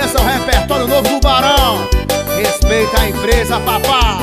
Esse é o repertório novo do Barão. Respeita a empresa, papá.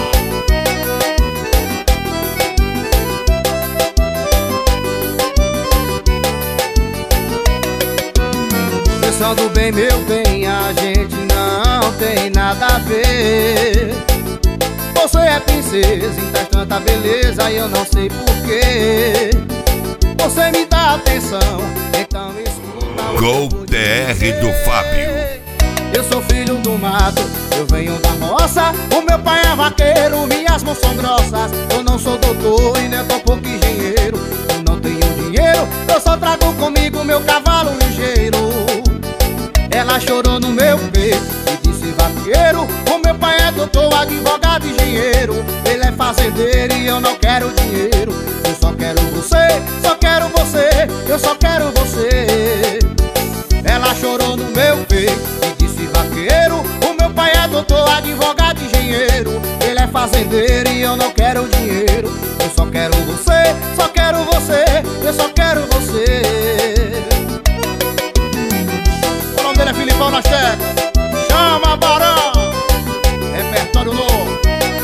Pensando bem, meu bem, a gente não tem nada a ver. Você é princesa e traz tanta beleza e eu não sei porquê. Você me dá atenção, então escuta o Gol TR do Fábio. Eu sou filho do mato, eu venho da roça. O meu pai é vaqueiro, minhas mãos são grossas. Eu não sou doutor e nem tão pouco engenheiro. Eu não tenho dinheiro, eu só trago comigo meu cavalo ligeiro. Ela chorou no meu peito e disse: vaqueiro, o meu pai é doutor, advogado, engenheiro. Ele é fazendeiro e eu não quero dinheiro. Eu só quero você, só quero você, eu só quero você. Ela chorou no meu peito e disse: vaqueiro, o meu pai é doutor, advogado, engenheiro. Ele é fazendeiro e eu não quero dinheiro. Eu só quero você, só quero você, eu só quero você. O nome dele é Filipão na checa. Chama, Barão. Repertório novo.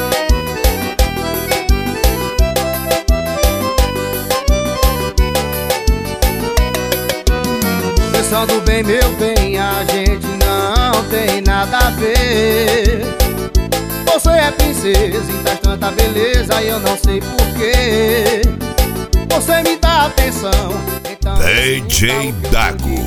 Pensando bem, meu bem, a gente não tem nada a ver. Você é princesa e traz tanta beleza e eu não sei porquê. Você me dá atenção, então DJ Dago.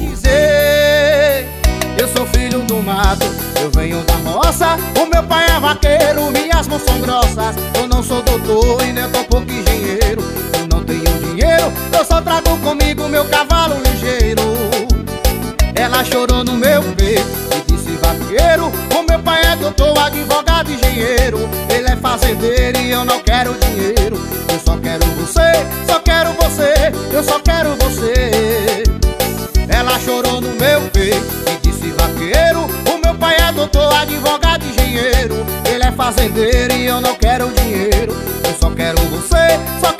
Eu sou filho do mato, eu venho da roça. O meu pai é vaqueiro, minhas mãos são grossas. Eu não sou doutor e nem tão pouco engenheiro. Eu não tenho dinheiro, eu só trago comigo meu cavalo ligeiro. Ela chorou no meu peito e disse: vaqueiro, o meu pai é doutor, advogado, engenheiro. Ele é fazendeiro e eu não quero dinheiro. Eu só quero você, só quero você, eu só quero você. Ela chorou no meu peito e disse: vaqueiro, o meu pai é doutor, advogado, engenheiro. Ele é fazendeiro e eu não quero dinheiro. Eu só quero você, só